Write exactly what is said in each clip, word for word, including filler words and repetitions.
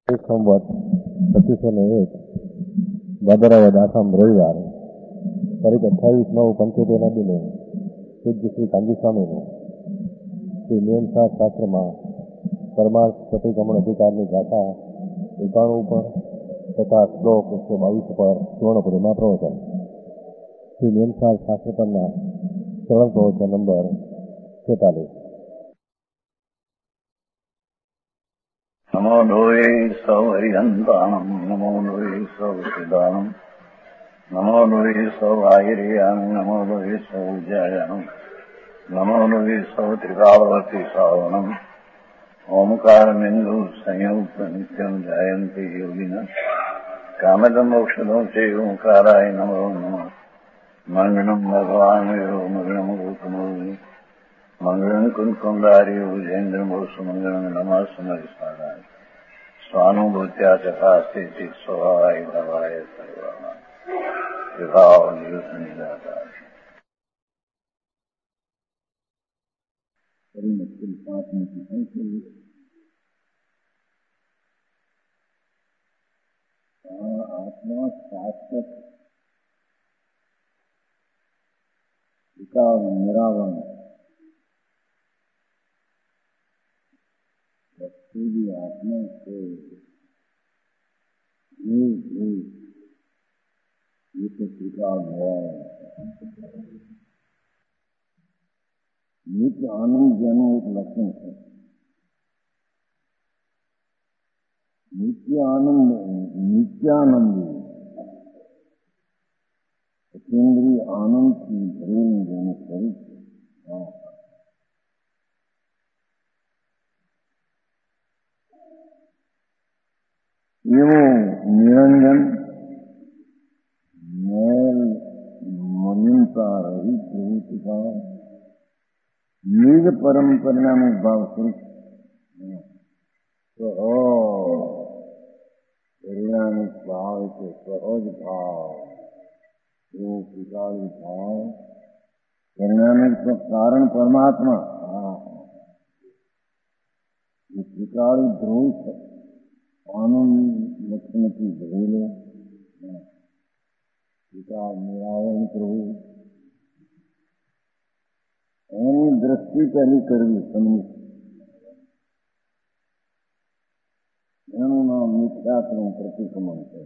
સંવત પચીસો ને એક ભાદરવદ આસામ રવિવાર તારીખ અઠ્ઠાવીસ નવ પંચોતેરના દિને પૂજ્ય શ્રી કાંજી સ્વામીનું શ્રી નિયમસાર શાસ્ત્રમાં પરમાર્થ પ્રતિક્રમણ અધિકારની ગાથા એકાણું પર તથા શ્લોક એકસો બાવીસ પર સુવર્ણપુરીમાં પ્રવચન. શ્રી નિયમસાર શાસ્ત્ર પરના સરળ પ્રવચન નંબર છેતાલીસ. નમો લોહે સૌ હરિહંતાણમ નમો લોહે સૌ સિદ્ધાનમ નમો લોહે સૌ આયર્યામ નમો લોહે સૌ જયાનમ નમો લોહે સૌ ત્રિકાળવતી સાવનમ ઓમકારમેન્દુ સંયુક્ત નિત્યમ જાયંતી યોગિના કામદમ મોક્ષદો છે ઓંકારાય નમો નમઃ. મંગળમ ભગવાન યો મંગળમ ગૌતમોની મંગળમ કુંકુંદાર્યો જૈન્દ્રમોસુ મંગળમ નમઃ સમરિસ્મરાય સ્વાનુભૂત્યા ચકાસ્તે ચિત સ્વભાવાય ભવાય સર્વમાં વિભાવ નિયુત નિરાકાર. મુશ્કેલ પાંચ મિનિટ આત્મા શાશ્વત વિકાર નિરાવરણ વસ્તુની આત્મા છે એ તો વિકાર નિરાવરણ નિત્ય આનંદ જેનું એક લક્ષણ છે. નિત્ય આનંદ નિત્યાનંદી કેન્દ્રીય આનંદથી ભરેલું જેનું સ્વરૂપ છે. એવું નિરંજન મેલ મલિનતા રહિત પ્રવૃત્તિકા નિજ પરમ પરિણામી ભાવ સ્વરૂપ પરિણામિક ભાવ છે. સહજ ભાવ એવું ત્રિકાળી ભાવ પરિણામિક તો કારણ પરમાત્મા. એ ત્રિકાળી ધ્રુવ છે. આનંદ લક્ષણથી ભરેલો ત્રિકાળ નિરાવરણ પ્રભુ એની દ્રષ્ટિ પહેલી કરવી સમજી. એનું નામ મિથ્યાત્વનું પ્રતિક્રમણ છે.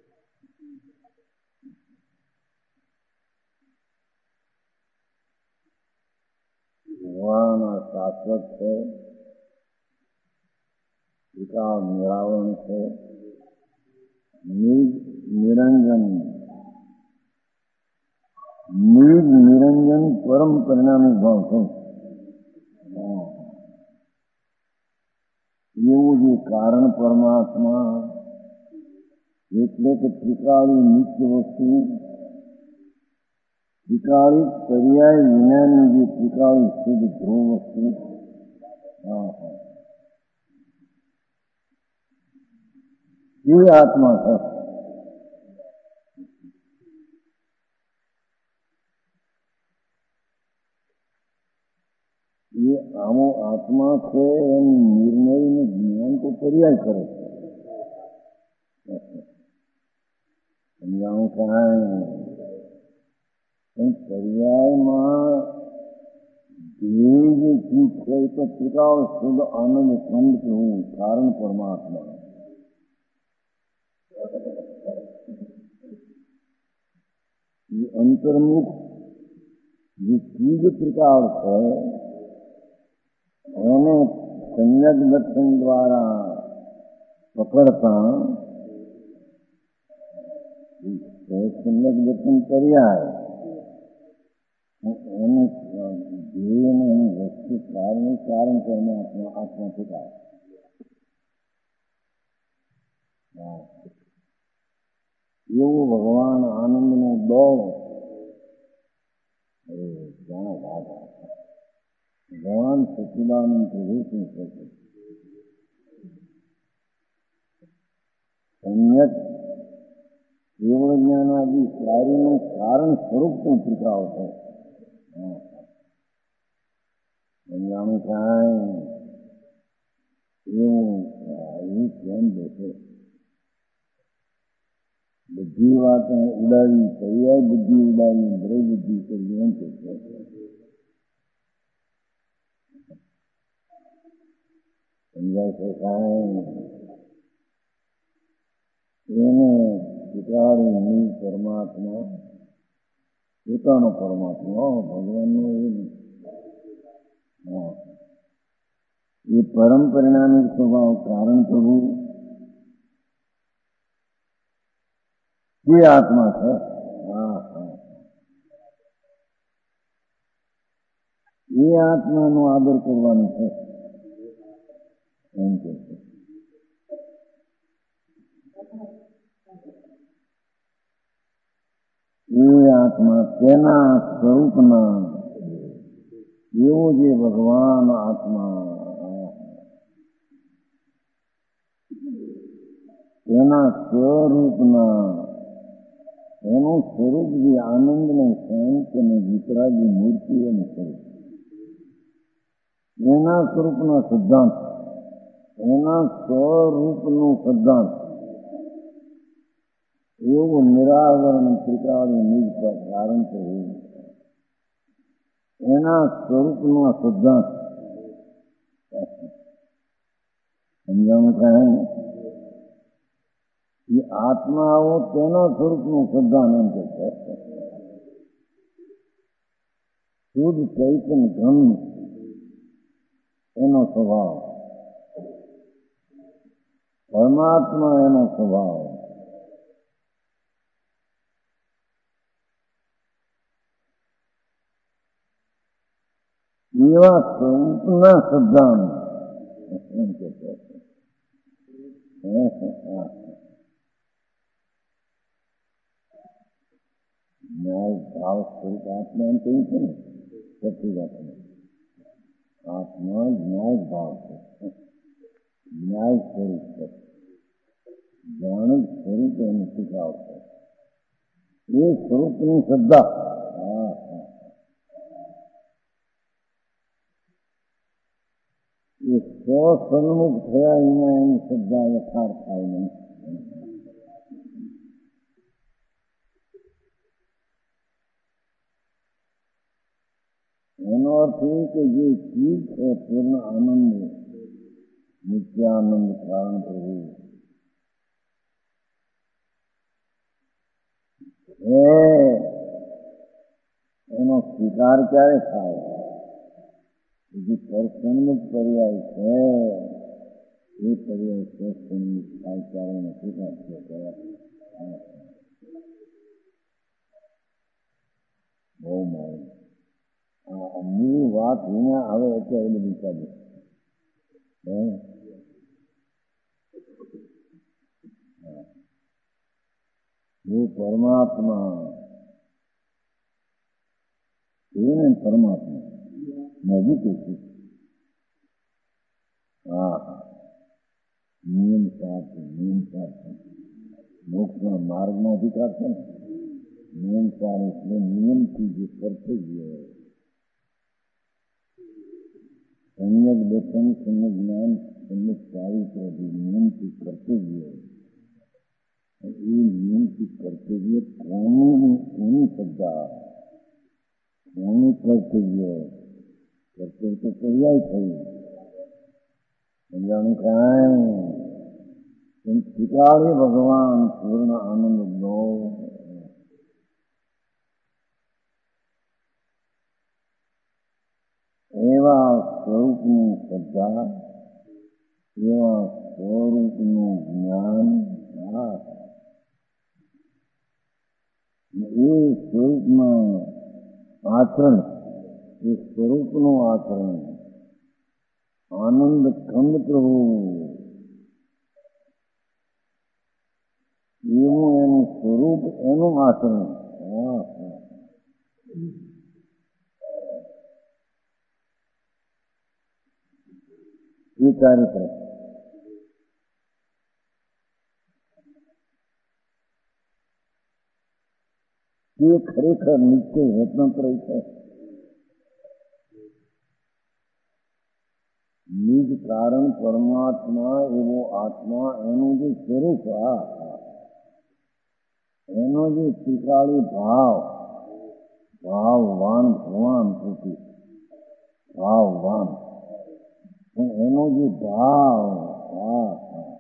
ભગવાન શાશ્વત છે, વિકાર નિરાવરણ છે, નિજ નિરંજન નિજ નિરંજન પરમ પરિણામી ભાવ છે. એવું જે કારણ પરમાત્મા એટલે કે ત્રિકાળી નિત્ય વસ્તુ, ત્રિકાળી પર્યાય વિનાની જે ત્રિકાળી શુદ્ધ ધ્રુવ વસ્તુ એ આત્મા છે. એ આમો આત્મા છે એમ નિર્ણયનું જ્ઞાન તો પર્યાય કરે છે. સમજાવું કાંઈ પણ પર્યાયમાં જે જે ચીજ છે એ તો ત્રિકાળ શુદ્ધ આનંદ ખંડ કહેવું કારણ પરમાત્મા. એ અંતર્મુખ જે ચીજ ત્રિકાળ છે એને સંયક દર્શન દ્વારા પકડતા સંયક દર્શન પર્યાય એને ધ્યેયને એની વસ્તુ કારણ કારણ કે એને આત્મા આત્મા થતા એવું ભગવાન આનંદનો દોડ જાણે ભાગ ભગવાન સચિદાનંદ પ્રભુ શું છે? સંયત કેવળ જ્ઞાનાદિ કાર્યનું કારણ સ્વરૂપ શું ત્રિકાળ છે? સમજાણું કાંઈ એવું કેમ બેસે? બધી વાતો ઉડાવી, તૈયાર બુદ્ધિ ઉડાવી, બ્રહ્મ બુદ્ધિ કરી એમ કે છે. સમજાય છે કાંઈ? એને શીખવાડી પરમાત્મા, પોતાનો પરમાત્મા, ભગવાનનો એ નહીં. હા, એ પરમ પરિણામિક સ્વભાવ કારણ પ્રભુ એ આત્મા છે. હા હા, એ આત્માનો આદર કરવાનો છે એમ કે છે. એ આત્મા તેના સ્વરૂપના એવો જે ભગવાન આત્મા તેના સ્વરૂપના એનું સ્વરૂપ જે આનંદ ને શાંત અને વિતરાગી મૂર્તિ એનું સ્વરૂપ, એના સ્વરૂપના સિદ્ધાંત, એના સ્વરૂપનું સિદ્ધાંત એવું નિરાવરણ ત્રિકાળી નિજ પર ધારણ કરવું, એના સ્વરૂપનો સિદ્ધાંત સમજાવું કાંઈ? એ આત્માઓ તેના સ્વરૂપનું સિદ્ધાંત એમ કે છે. શુદ્ધ ચૈતન ઘન એનો સ્વભાવ, પરમાત્મા એનો સ્વભાવ. એવા સ્વરૂપના સિદ્ધાંત એમ કે છે. ન્યાય ભાવ સ્વરૂપ આત્મા એમ કહ્યું છે ને, સચી વાત આત્મા ન્યાય ભાવ છે, ન્યાય સ્વરૂપ છે, જાણક સ્વરૂપ એનું શીખાવ છે. એ સ્વરૂપની શ્રદ્ધા, હા હા, એ સ્વસન્મુખ થયા એમાં એની શ્રદ્ધા યથાર્થ થાય નહીં. એનો અર્થ એ કે જે ચીજ છે પૂર્ણ આનંદ, નિત્યાનંદ કારણ પ્રભુ એનો સ્વીકાર ક્યારે થાય? જે પરસન્મુખ પર્યાય છે એ પર્યાય સ્વસન્મુખ થાય ત્યારે એનો સ્વીકાર થયો. બહુ મારું મૂળ વાત વિના આવે અત્યારે બધી ચાલે. એ પરમાત્મા એને પરમાત્મા નજીક છે. હા હા, નિયમ સાથે નિયમ સાથે મોક્ષના માર્ગનો અધિકાર છે ને. નિયમ સાર એટલે નિયમથી જે કર્તવ્ય, સમ્યક દર્શન, સમ્યક જ્ઞાન, સમ્યક ચારિત્ર નિયમથી કર્તવ્ય, એ નિયમથી કર્તવ્ય કોનું કોની શ્રદ્ધા, કોનું કર્તવ્ય? કર્તવ્ય તો પર્યાય થયું, સમજાણું કાંઈ? શીખાડે ભગવાન પૂર્ણ આનંદ નો એવા સ્વરૂપની શ્રદ્ધા, એવા સ્વરૂપનું જ્ઞાન, એ સ્વરૂપમાં આચરણ, એ સ્વરૂપનું આચરણ, આનંદ ખંડ પ્રભુ એવું એનું સ્વરૂપ, એનું આચરણ. હા હા, એ ચારિત્ર એ ખરેખર નિશ્ચય સ્વતંત્ર છે. નિજ કારણ પરમાત્મા એવો આત્મા એનું જે સ્વરૂપ આ એનો જે ત્રિકાળી ભાવ ભાવવાન ભગવાન પોતે ભાવવાન પણ એનો જે ભાવ હા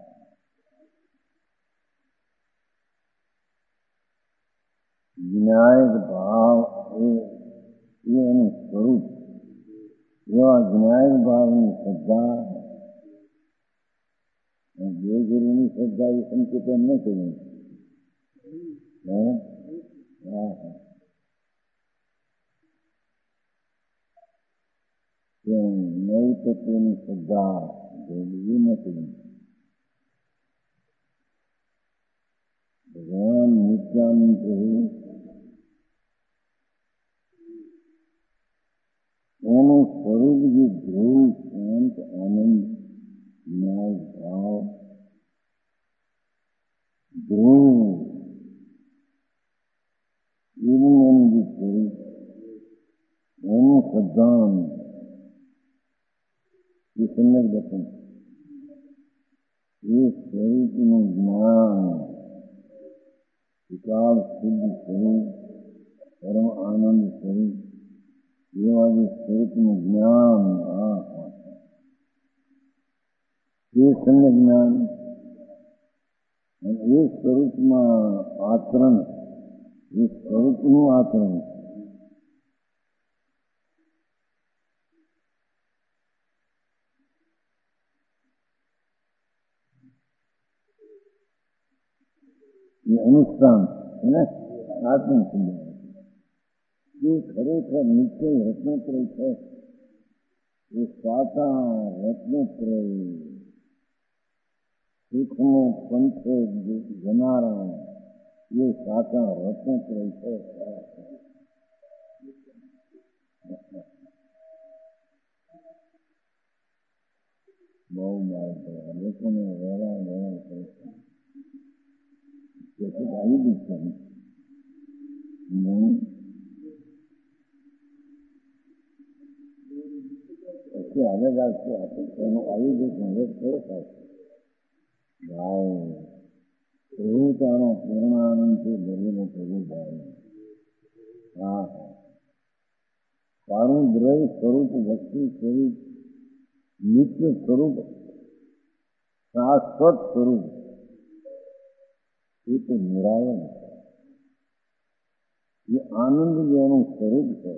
જ્ઞાયક ભાવ એ એનું સ્વરૂપ એવા જ્ઞાયક ભાવની શ્રદ્ધા જે ગુરુની શ્રદ્ધા એ સંકેતન ન કર્યું હા હા નવ તત્વની શ્રદ્ધા એ નથી ભગવાન નિત્યાનંદ એનું સ્વરૂપ જે ધ્રુવ શાંત આનંદ ન્યાય ભાવ ધ્રુવ એવું એનું જે સ્વરૂપ એનું શ્રદ્ધાન એ સમ્યક દર્શન એ સ્વરૂપનું જ્ઞાન વિશાળ શુદ્ધ સ્વરૂપ પરમ આનંદ સ્વરૂપ એવા જે સ્વરૂપનું જ્ઞાન હા એ સમ્યક જ્ઞાન અને એ સ્વરૂપમાં આચરણ એ સ્વરૂપનું આચરણ એ અનુષ્ઠાન અને આત્મસંધાન એ ખરેખર નિશ્ચય રત્નત્રય છે એ સાચા રત્નત્રય સુખનો પંથે જનારા એ સાચા રત્નત્રય છે બહુ માર્ગ લોકોને વહેલા વહેલા કરે છે આવી દીધું પછી આગળ આવશે એનું આવી દીધું હવે થોડો થાય ભાઈ એવું તારો પૂર્ણાનંદથી ભરેલો પ્રભુ ભાઈ હા હા તારું દ્રવ્ય સ્વરૂપ વસ્તુ સ્વરૂપ નિત્ય સ્વરૂપ શાશ્વત સ્વરૂપ એ તો નિરાયણ એ આનંદ જેનું સ્વરૂપ છે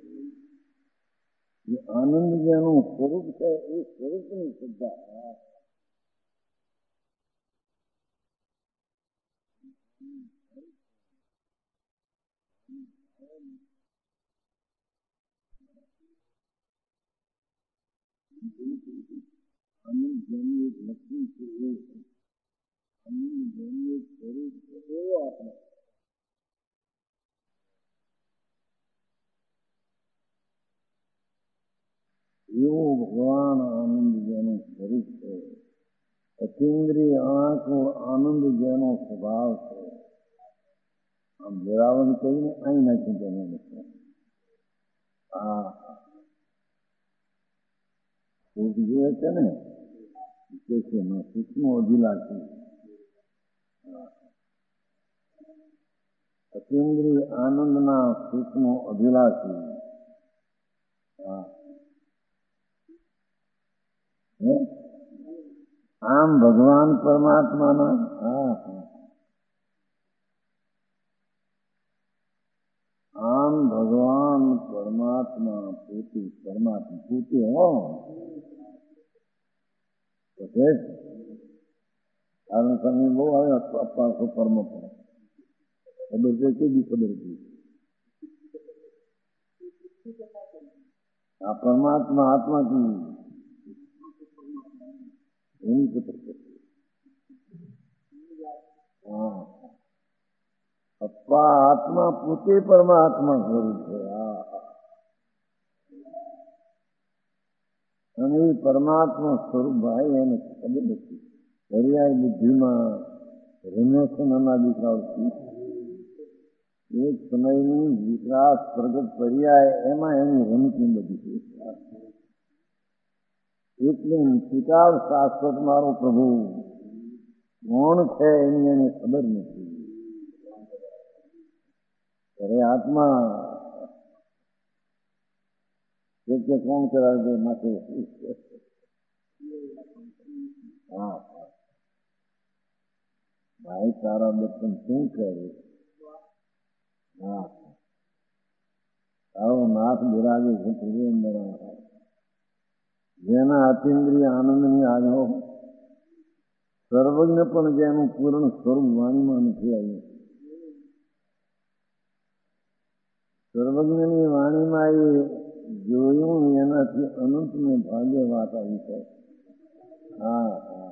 એ આનંદ જેનું સ્વરૂપ છે એ સ્વરૂપની શ્રદ્ધા આનંદ જેનું એક લક્ષણ છે એ આનંદ જેનું એક સ્વરૂપ છે એવો આપણે એવો ભગવાન આનંદ જેનું સ્વરૂપ છે અતિન્દ્રિય આંખનો આનંદ જેનો સ્વભાવ છે આમ વેરાવણ કહીને અહીં નાખી દેવાનું છે આ સુખ જોઈએ છે ને કે છે સુખનું અભિલાષી અતિન્દ્રિય આનંદના સુખનો અભિલાષી હા આમ ભગવાન પરમાત્માના હા આમ ભગવાન પરમાત્મા પોતે પરમાત્મા પોતે હો કારણ સમય બહુ આવે અપાસો કર્મ પર ખબર છે કે બી ખબર છે આ પરમાત્મા આત્મા કી એની ખબર છે હા અપ્પા આત્મા પોતે પરમાત્મા સ્વરૂપ છે હા અને એ પરમાત્મા સ્વરૂપ ભાઈ એને ખબર નથી પર્યાય બુદ્ધિમાં રમેશન અનાદિકાળથી એક સમયની વિકાસ પ્રગટ પર્યાય એમાં એની રમતી બધી છે એટલે શિકાર શાશ્વત મારો પ્રભુ કોણ છે એની એને ખબર નથી. અરે આત્મા કે કોણ કરાવે માટે હા ભાઈ તારા દર્શન શું કરે? હા તારો નાથ બિરાગે છે પ્રભુ. જેના અતિન્દ્રિય આનંદની આગળ સર્વજ્ઞ પણ જેનું પૂર્ણ સ્વરૂપ વાણીમાં નથી આવ્યું. સર્વજ્ઞની વાણીમાં એ જોયું એનાથી અનંતને ભાગ્ય વાત આવી છે. હા હા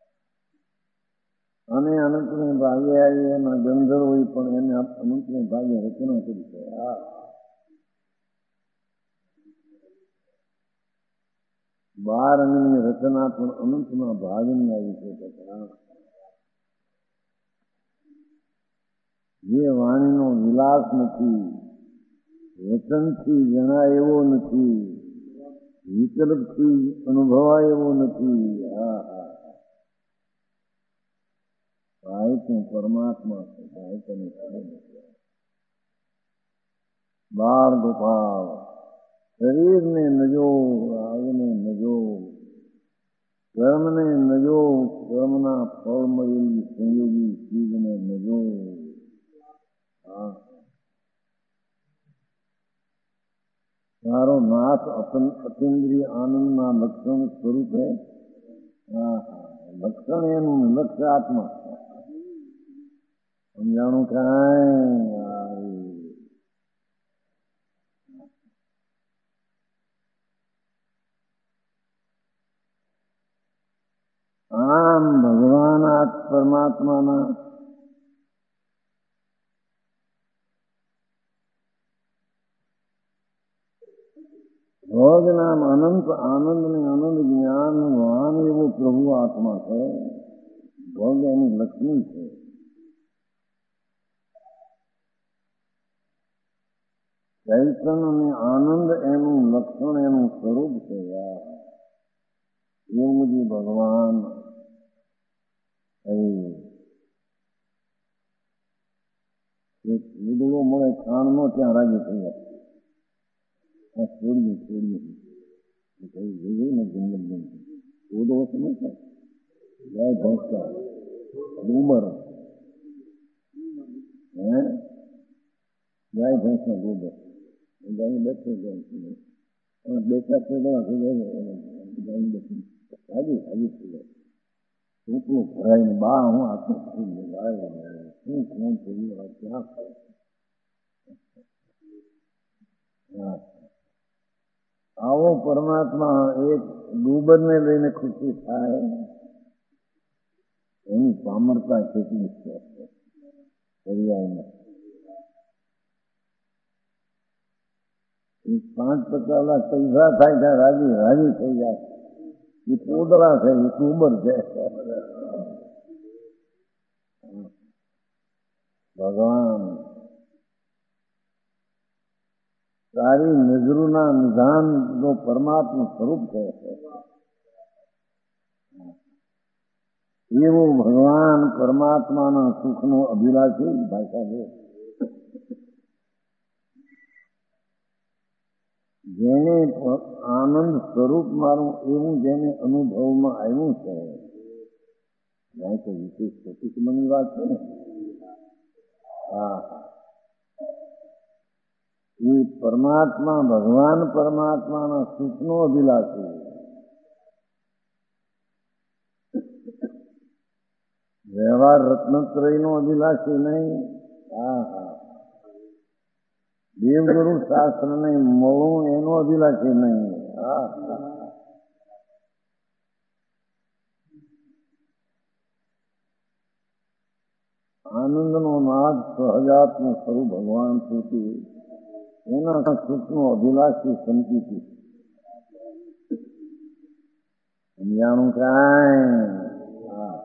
અને અનંતને ભાગ્ય આવી એના ગંધર્વ હોય પણ એને અનંતને ભાગ્ય રચના કરી છે. હા બાર અંગની રચના પણ અનંતના ભાગની આવી છે. જે વાણીનો વિલાસ નથી, વચનથી જણાય એવો નથી, વિકલ્પથી અનુભવાય એવો નથી. હા હા ભાઈ તું પરમાત્મા છે. ભાઈ તને ખબર નથી. બાર ગોપાલ શરીરને નજો, આગને નજો, કર્મને નજો, કર્મના ફળ મળેલી સંયોગી ચીજને નજો. હા તારો નાથ અતિન્દ્રિય આનંદના લક્ષણ સ્વરૂપે. હા લક્ષણ એનું લક્ષ્ય આત્મા. સમજાણું કાંઈ? આમ ભગવાન આ પરમાત્માના ભોગ નામ અનંત આનંદ ને આનંદ જ્ઞાન વાન એવો પ્રભુ આત્મા છે. ભોગ એની લક્ષ્મી છે. ચૈતન્ય અને આનંદ એનું લક્ષણ એનું સ્વરૂપ છે. એવું જે ભગવાન લીધડો મળે ખાણ નો ત્યાં રાજી થઈ જાય. આ છોડીએ છોડીએ ને જંગલ જંગલ ઓદો સમજતા ગાય ભેંસતા ગોબર હે ગાય ભેંસના ગોબર ગાય બેઠે જાય બેઠા થઈ જાય ગાય બેઠી હાજી હાજી થઈ જાય. ટૂંકું ભરાઈને બા હું આખું શું કોણ થયું ક્યાં હા આવો પરમાત્મા એક ગોબરને લઈને ખુશી થાય એની પામરતા કેટલી છે. પાંચ પચાસ લાખ પૈસા થાય ત્યાં રાજી રાજી થઈ જાય. એ પોદરા છે, એ ગોબર છે. ભગવાન તારી નજરોના નિધાન નો પરમાત્મા સ્વરૂપ છે. એવો ભગવાન પરમાત્માના સુખનો અભિલાષી ભાષા છે. જેને આનંદ સ્વરૂપ મારું એવું જેને અનુભવમાં આવ્યું છે. ત્યાં તો વિશેષ પ્રતિક્રમણની વાત છે ને. હા એ પરમાત્મા ભગવાન પરમાત્માના સુખનો અભિલાષી. વ્યવહાર રત્નત્રયનો અભિલાષી નહીં. હા હા દેવગુરુ શાસ્ત્રને મળવું એનો અભિલાષી નહીં. હા આનંદનો નાદ સહજાત્મ સ્વરૂપ ભગવાન સુધી એના સુખનો અભિલાષી સંકિતિ સમજાણું કાંઈ? હા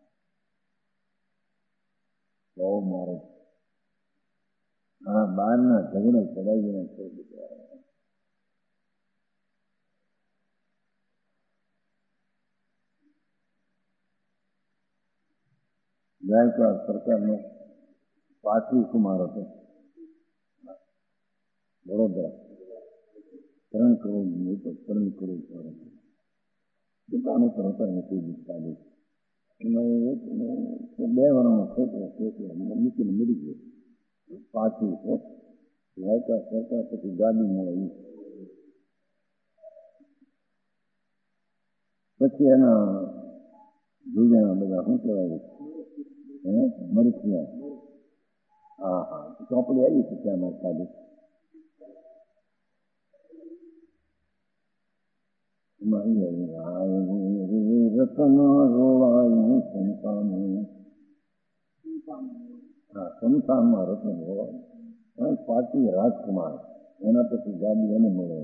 બહુ મારે હા બહારના ઝઘડા ચડાવીને છોડી દીધા. ગાયકવાડ સરકારનો પાછી કુમાર હતો વડોદરા. ત્રણ કરોડ ત્રણ કરોડ દુકાનો પર હતા નથી ચાલુ. બે વર્ષનો છોકરો છોકરો મૂકીને મળી ગયો. પાછી ગાયકવાડ સરકાર પછી ગાડી મળે. પછી એના બીજા બધા શું કહેવાય હે મરચિયા. હા હા ચોપડી આવી છે ત્યાં મારી સાડી. રતન રોવાયું સંતાનું. હા સંતાનમાં રતન રોવાયું. પાછી રાજકુમાર એના પછી ગાડી એને મળે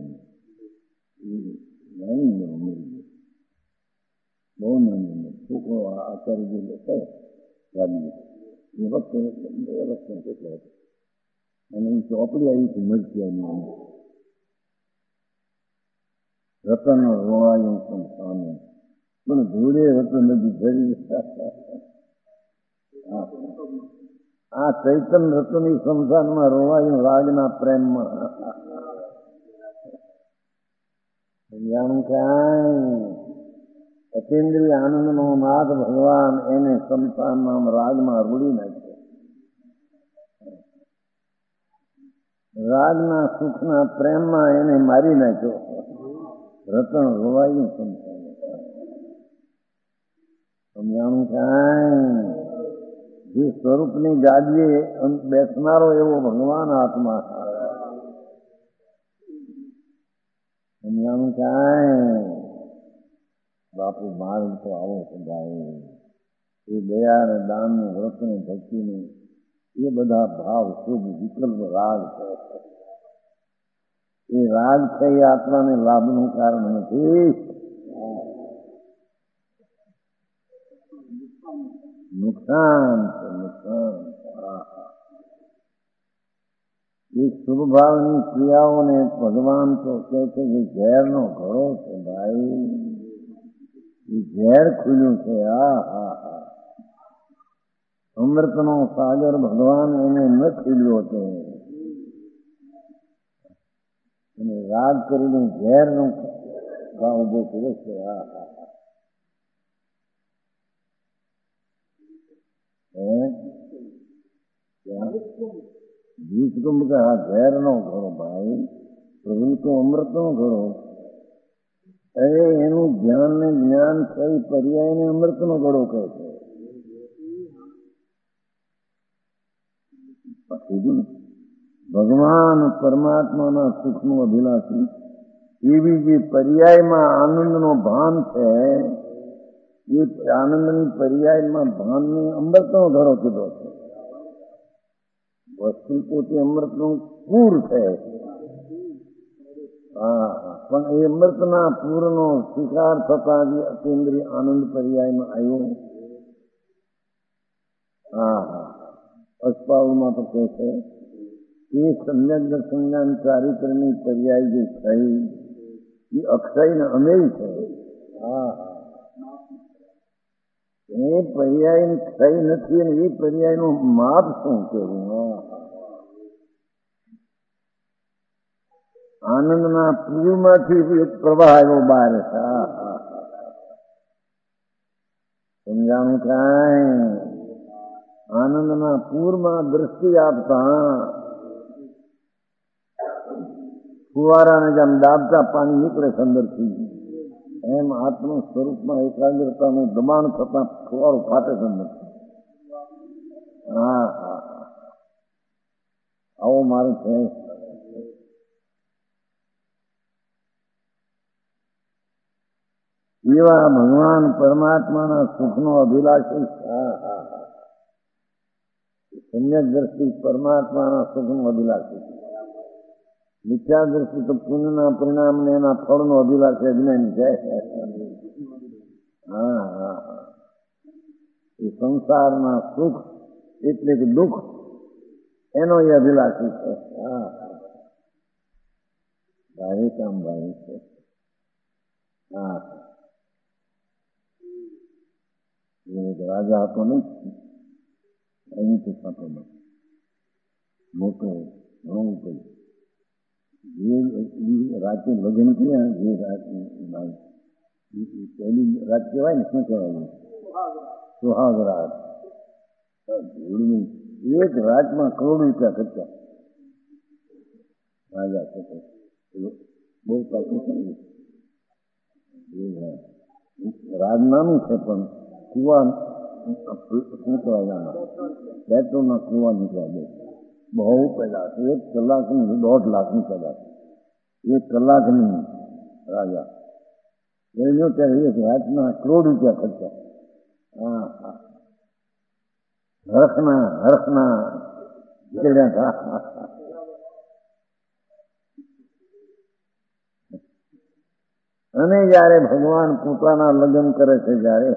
નાની મળી ગઈ. બહુ નાની ઉંમર છોકરો આચાર્ય જે લેતા ગાડી એ વખતે એ વખતે કેટલો હતો. અને એ ચોપડી આવી હતી મરચિયાની. રતન રોવાયું સંતાનું પણ ધૂળે રતન નથી ધરી. આ ચૈતન રતની સંસારમાં રોવાયું રાગના પ્રેમમાં. જાણું કાંઈ અતિન્દ્રિય આનંદનો નાથ ભગવાન એને સંસારમાં રાગમાં રૂડી નાખ્યો. રાગના સુખના પ્રેમમાં એને મારી નાખ્યો. રતન રોવાયું સંસાર. સમજાણું કાંઈ જે સ્વરૂપની ગાદીએ બેસનારો એવો ભગવાન આત્મા. સમજાણું કાંઈ બાપુ માર્ગ તો આવો સદાય. એ દયા ને દાન ને વ્રત ને ભક્તિ ને એ બધા ભાવ શુભ વિકલ્પ રાગ છે. એ રાગ છે એ આત્માને લાભનું કારણ નથી, નુકસાન છે નુકસાન. એ શુભ ભાવની ક્રિયાઓને ભગવાન તો કહે છે કે ઝેરનો ઘડો છે ભાઈ. એ ઝેર ખુલ્યું છે. આ હા હા અમૃતનો સાગર ભગવાન એને ન ખીલ્યો છે. અને રાગ કરીને ઝેરનો ભાવ ઉભો કર્યો છે. આ હા बीज को मुझे हाँ जहर नो घड़ो भाई, प्रभु तो अमृत नो घड़ो. अरे एनु ज्ञान ने ज्ञान कई पर्याय ने अमृत नो घड़ो કહે છે. ભગવાન પરમાત્માના સુખનું અભિલાષી એવી જે પર્યાયમાં આનંદનો ભાન છે એ આનંદની પર્યાયમાં ભાનને અમૃતનો ઘડો કીધો છે. વસ્તુ પોતે અમૃતનું પૂર છે. હા પણ એ અમૃતના પૂરનો સ્વીકાર થતા જે અતિન્દ્રિય આનંદ પર્યાયમાં આવ્યો. હા હા અસ્પાવમાં તો કહે છે એ સમ્યક દર્શનજ્ઞાન ચારિત્રની પર્યાય જે થઈ એ અક્ષયને અમેય છે. હા હા એ પર્યાય થઈ નથી અને એ પર્યાયનું માપ શું કેવું. આનંદના પૂરમાંથી એક પ્રવાહ આવ્યો બહાર. સમજાણું કાંઈ આનંદના પૂરમાં દ્રષ્ટિ આપતા ફુવારાને જેમ દાબતા પાણી નીકળે અંદરથી એમ આત્મ સ્વરૂપમાં એકાગ્રતાનું દબાણ થતા ફુવારો ફાટે અંદર. હા હા આવો મારે છે. એવા ભગવાન પરમાત્માના સુખનો અભિલાષી. હા હા હા સમ્યક દ્રષ્ટિ પરમાત્માના સુખનો અભિલાષી. મિથ્યા દ્રષ્ટિ તો પુણ્યના પરિણામને એના ફળનો અભિલાષી અજ્ઞાની છે. હા હા હા એ સંસારના સુખ એટલે કે દુઃખ એનો એ અભિલાષી છે. હા ભાઈ કામ ભાઈ છે. હા રાજા હતો ને અહીં તો સાંતો મોટો ઘણું કઈ જે રાતે લગ્ન કર્યા જે રાત પહેલી રાત કહેવાય ને શું કહેવાય સુહાગ રાત એક રાતમાં કરોડ રૂપિયા ખર્ચા રાજા બહુ કાઢી રાજ નાનું છે પણ કુવા શું કહેવાય આમાં પેટ્રોલના કુવા નીકળ્યા બે બહુ પેદાશ એક કલાકની દોઢ લાખની પેદાશ એક કલાકની રાજા એનો ત્યારે એક રાતના કરોડ રૂપિયા ખર્ચા હા હા હરખના હરખના નીકળ્યા હતા અને જયારે ભગવાન પોતાના લગ્ન કરે છે જયારે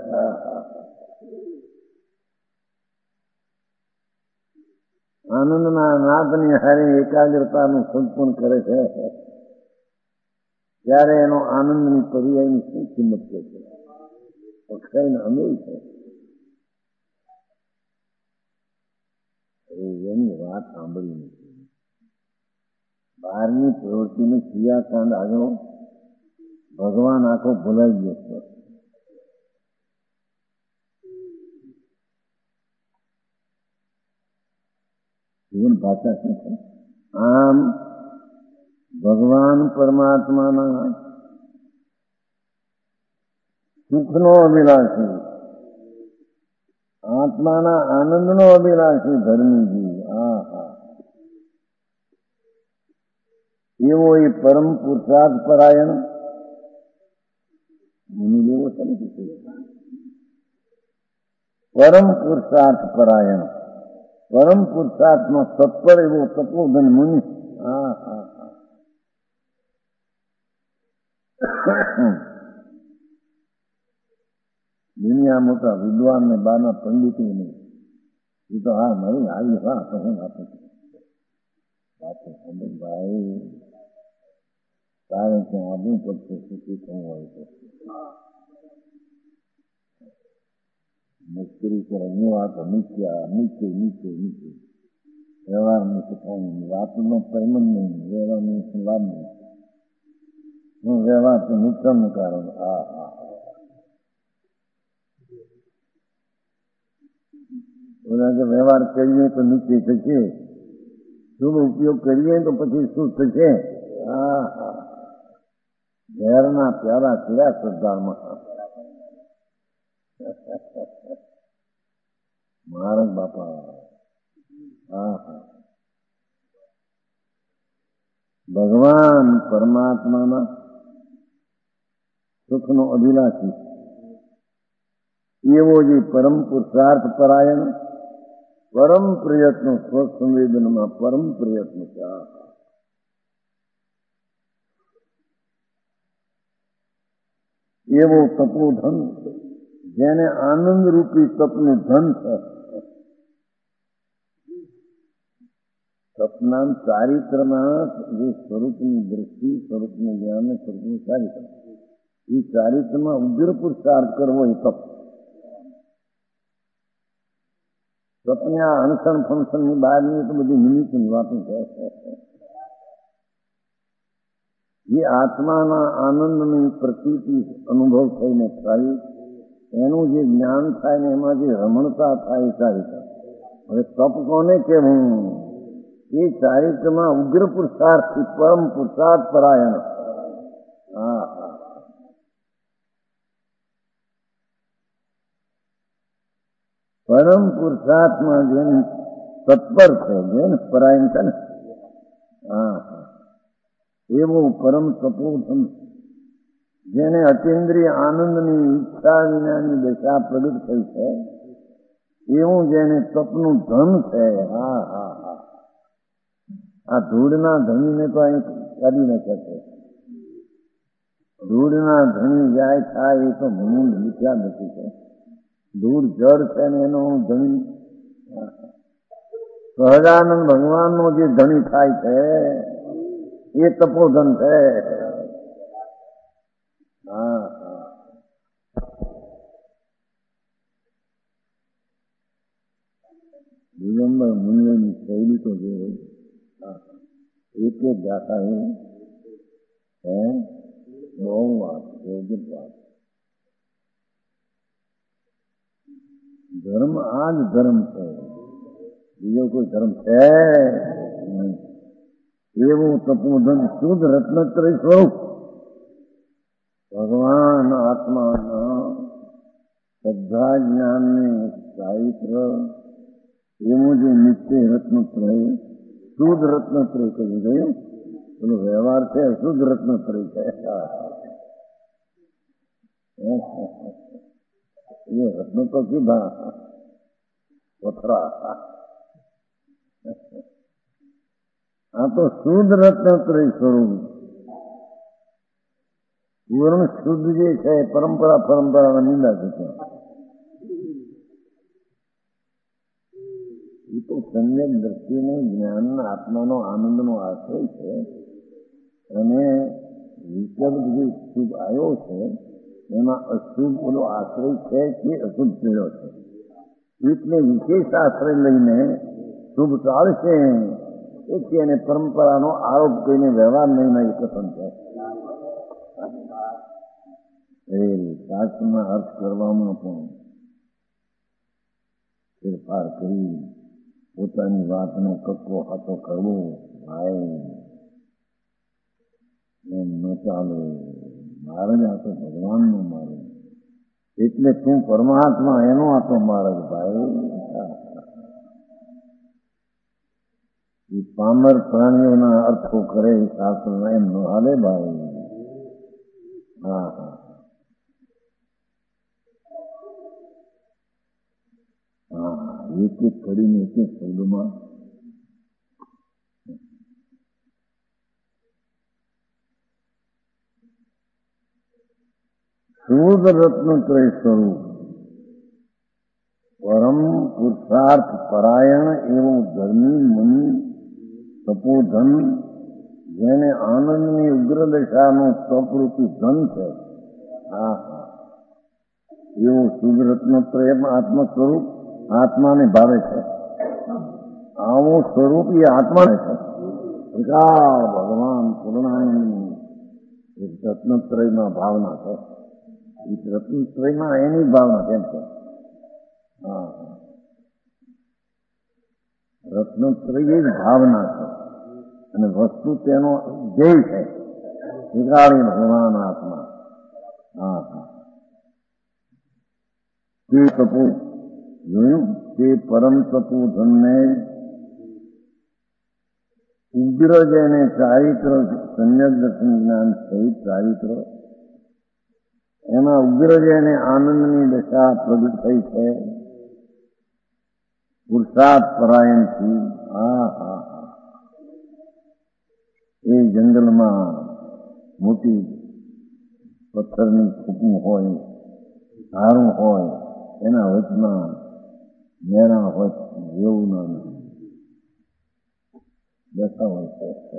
આનંદના નાદની હારે એકાગ્રતાનું સંપૂર્ણ કરે છે ત્યારે એનો આનંદની પર્યાયની શું કિંમત છે અક્ષયને અમીર છે એની વાત સાંભળી નથી બહારની પ્રવૃત્તિની ક્રિયાકાંડ આગળ ભગવાન આખો ભૂલાઈ ગયો છે જીવન ભાષા શું છે આમ ભગવાન પરમાત્માના સુખનો અભિલાષી આત્માના આનંદનો અભિલાષી ધર્મીજી હા હા એવો એ પરમ પુરુષાર્થ પરાયણ મુનિદેવો પરમ પુરુષાર્થ પરાયણ પરમ પુરુષાર્થમાં તત્પર એવો તપોધન મુનિ હા હા હા દુનિયા મોટા વિદ્વાન ને બાના પંડિતો નહીં એ તો હા મારી આવી હા તો હું આપું છું ભાઈ તારે ત્યાં આવવું પડશે સુખી થવું હોય તો મુશ્કેલી કરે હું આ તો નીચે નીચે નીચે નીચે વ્યવહારની શીખાય વાતનો પ્રેમ જ નહીં વ્યવહારની લાભ નહીં હું વ્યવહાર તો નુકસાનનું કારણ હા હા ઓલા કે વ્યવહાર કરીએ તો નીચે થશે શુભ ઉપયોગ કરીએ તો પછી શું થશે હા હા ઘેરના પ્યારા કર્યા શ્રદ્ધામાં મહારાજ બાપા હા હા ભગવાન પરમાત્માના સુખનો અભિલાષી એવો જે પરમ પુરુષાર્થ પરાયણ પરમ પ્રયત્ન સ્વસંવેદનમાં પરમ પ્રયત્ન છે એવો તપોધન જેને આનંદ રૂપી તપનું ધન છે તપના ચારિત્રમાં જે સ્વરૂપની દૃષ્ટિ સ્વરૂપનું જ્ઞાન સ્વરૂપનું ચારિત્ર એ ચારિત્રમાં ઉગ્ર પુરુષાર્થ કરવો એ તપ તપને આ અણસણ ફંક્શનની બહારની તો બધી નિમિત્તની વાતો છે જે આત્માના આનંદની પ્રતીતિ અનુભવ થઈને થાય એનું જે જ્ઞાન થાય ને એમાં જે રમણતા થાય એ ચારિત્ર હવે તપ કોને કહેવું એ ચારિત્રમાં ઉગ્ર પુરુષાર્થથી પરમ પુરુષાર્થ પરાયણ હા હા પરમ પુરુષાર્થમાં જેને તત્પર છે જેને પરાયણ છે ને હા હા એવો પરમ તપોધન જેને અતિન્દ્રિય આનંદની ઈચ્છા વિનાની દશા પ્રગટ થઈ છે એવું જેને તપનું ધન છે હા હા હા આ ધૂળના ધણીને તો અહીં કાઢી નાખ્યા છે ધૂળના ધણી જાય થાય એ તો મૂળ મિથ્યા નથી છે ધૂળ જળ છે ને એનો ધણી સહજાનંદ ભગવાનનો જે ધણી થાય છે એ તપોધન છે હા હા દિગંબર મુનિઓની શૈલી તો જો એક એક ગાથા એ હે બહુ વાત યોગ્ય વાત. ધર્મ આ જ ધર્મ છે, બીજો કોઈ ધર્મ છે નહીં. એવું તપોધન શુદ્ધ રત્નત્રય સ્વરૂપ ભગવાન આત્માના શ્રદ્ધા જ્ઞાનને સાહિત્ર એવું જે નિત્ય રત્નત્રય શુદ્ધ રત્નત્રય કહ્યું ગયું. પેલો વ્યવહાર છે શુદ્ધ રત્નત્રય છે. એ રત્ન તો કીધા પથરા, આ તો શુદ્ધ રત્નત્રય સ્વરૂપ. પૂર્ણ શુદ્ધ જે છે પરંપરા પરંપરાના નિંદા છે. એ તો સમ્યક દ્રષ્ટિને જ્ઞાનના આત્માનો આનંદનો આશ્રય છે. અને વિકલ્પ જે શુભ આવ્યો છે એમાં અશુભ ઓલો આશ્રય છે કે અશુભ થયો છે. એટલે વિશેષ આશ્રય લઈને શુભ ટાળશે એટલે એને પરંપરાનો આરોપ કરીને વ્યવહાર નહીં એ કથન છે. એ શાસ્ત્રના અર્થ કરવામાં પણ ફેરફાર કરી પોતાની વાતનો કક્કો હાથો કરવો ભાઈ એમ ન ચાલે. મારે જ આ તો ભગવાનનો માર્ગ, એટલે તું પરમાત્મા એનો આ તો માર્ગ ભાઈ. એ પામર પ્રાણીઓના અર્થો કરે શાસ્ત્રના એમ ન હાલે ભાઈ. હા હા હા એક એક કરીને એક એક શબ્દમાં શુદ્ધ રત્નત્રય સ્વરૂપ પરમ પુરુષાર્થ પરાયણ એવું ધર્મી મુનિ તપોધન જેને આનંદની ઉગ્ર દશાનું તપરૂપી ધન છે. હા હા એવું શુદ્ધ રત્નત્રય આત્મ સ્વરૂપ આત્માને ભાવે છે. આવું સ્વરૂપ એ આત્માને છે. વિશાળ ભગવાન પૂર્ણાનંદ એક રત્નત્રયમાં ભાવના છે. એ રત્નત્રયમાં એની ભાવના કેમ છે? હા રત્નત્રય જ ભાવના છે અને વસ્તુ તેનો ધ્યેય છે. વિકારી ભગવાન આત્મા. હા હા તે તપો જોયું તે પરમ તપોધનને ઉગ્ર જેને ચારિત્ર સમ્યક દર્શન જ્ઞાન સહિત ચારિત્ર એમાં ઉગ્ર જેને આનંદની દશા પ્રગટ થઈ છે પુરુષાર્થ પરાયણથી. હા હા હા એ જંગલમાં મોટી પથ્થરની ખૂપું હોય, સારું હોય, એના વચમાં મેળા હોય જેવું ના બેઠા હોય છે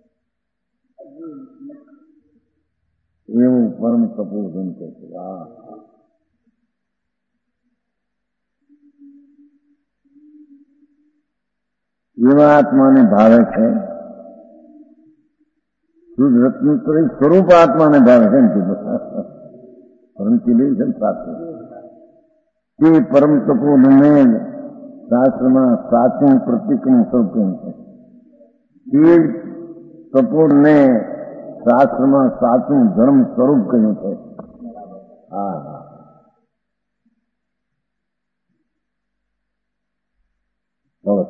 એવું પરમ તપોધન છે. હા એવા આત્માને ભાવે છે. શુદ્ધ રત્નત્રય સ્વરૂપ આત્માને ભાવે છે ને પરંતુ સાથે તે પરમ તપોધનને શાસ્ત્રમાં સાચું પ્રતિકનું સ્વરૂપ છે. તે તપોને શાસ્ત્રમાં સાચું ધર્મ સ્વરૂપ કહ્યું છે. હા હા બસ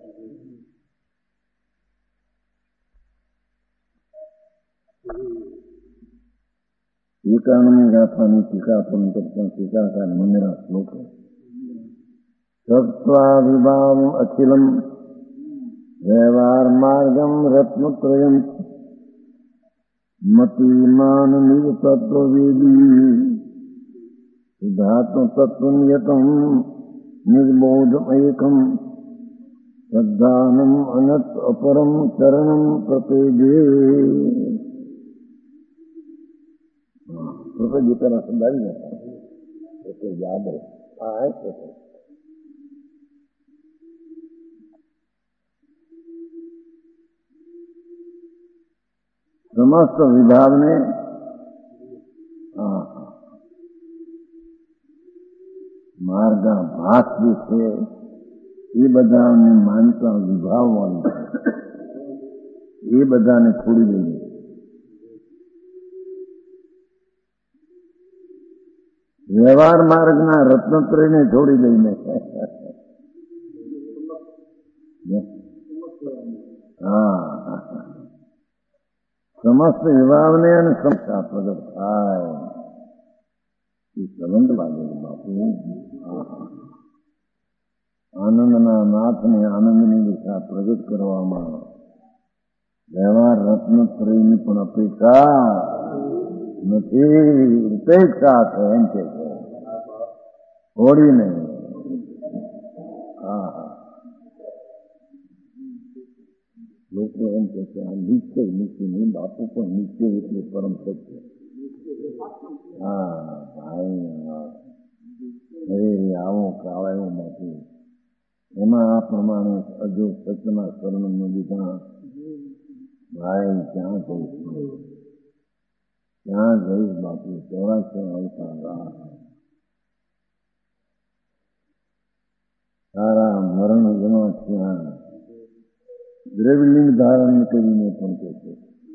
એકાનમી ગાથાની ટીકા પણ કરતા ટીકાકાર મંદિરા શ્લોકો સત્વા વિભાવ અખિલમ વ્યવહાર માર્ગમ રત્નત્રયમ મતિમાન નિજ તત્વવેદી સિદ્ધાત્મ તત્વનિયતમ નિર્બોધ એકમ શ્રદ્ધાનમ અનત અપરમ ચરણમ પ્રપેદે. પ્રપેદે પેલા શબ્દ આવી ગયા એટલે યાદ રહે. હા સમસ્ત વિભાવને માર્ગા ભાસ જે છે એ બધાને માનતા વિભાવવાનું એ બધાને છોડી દઈએ. વ્યવહાર માર્ગના રત્નત્રયને છોડી દઈને હા સમસ્ત વિભાવને અને સમસ્તા પ્રગટ થાય એ સંબંધ લાગે બાપુ. આનંદના નાથને આનંદની દિશા પ્રગટ કરવામાં વ્યવહાર રત્નત્રયની પણ અપેક્ષા નથી, ઉપેક્ષા છે એમ કે છે છોડીને. હા હા લોકો એમ કે છે આ નિશ્ચય નિશ્ચય નહીં બાપુ, પણ નિશ્ચય એટલે પરમ સત્ય. હા ભાઈ હરે આવો કાળાયો બાપુ, એમાં આ પ્રમાણે અજો સચના શરણ દીધા ભાઈ ક્યાં જઈશ, ક્યાં જઈશ બાપુ, ચોરાશી આવતા સારા મરણ જમા ત્યાં દ્રવ્યલિંગ ધારણ કરીને પણ કે છે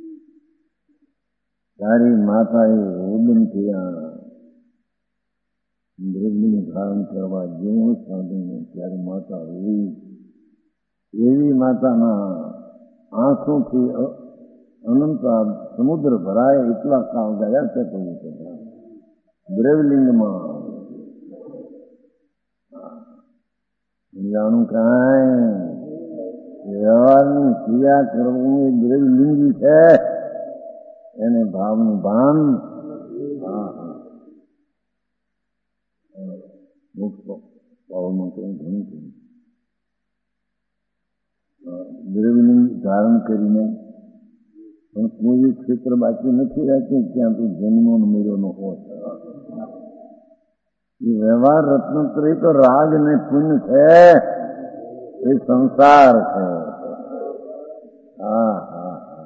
તારી માતાએ રોદન થયા દ્રવ્યલિંગ ધારણ કરવા જેવું સાધીને ત્યારે માતા રોઈ. એવી માતાના આંસુથી અનંત સમુદ્ર ભરાય એટલા કાળ ગયા છે કહું છે દ્રવ્યલિંગમાં. જાણું કાંઈ વ્યવહારની ક્રિયા કરવું એ દ્રવ્યલિંગી છે, એને ભાવનું ભાન. હા હા મુક્ત ભાવમાં કંઈ ઘણું કહ્યું. દ્રવ્યલિંગ ધારણ કરીને પણ કોઈ ક્ષેત્ર બાકી નથી રાખ્યું ત્યાં તો જન્મો મેળવનો હોય. એ વ્યવહાર રત્નત્રય તો રાગ ને પુણ્ય છે, એ સંસાર છે. હા હા હા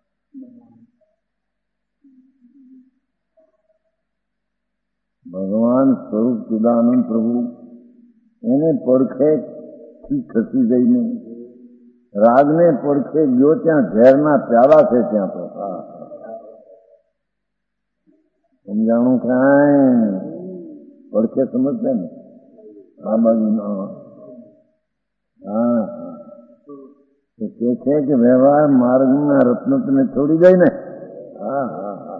ભગવાન સ્વરૂપ ચિદાનંદ પ્રભુ એને પડખે ખસી જઈને રાગને પડખે ગયો ત્યાં ઝેરના પ્યાલા છે ત્યાં તો. હા સમજાણું કાંઈ પડખે સમજશે ને આ બાજુ. હા કે છે કે વ્યવહાર માર્ગના રત્નને છોડી દઈ ને. હા હા હા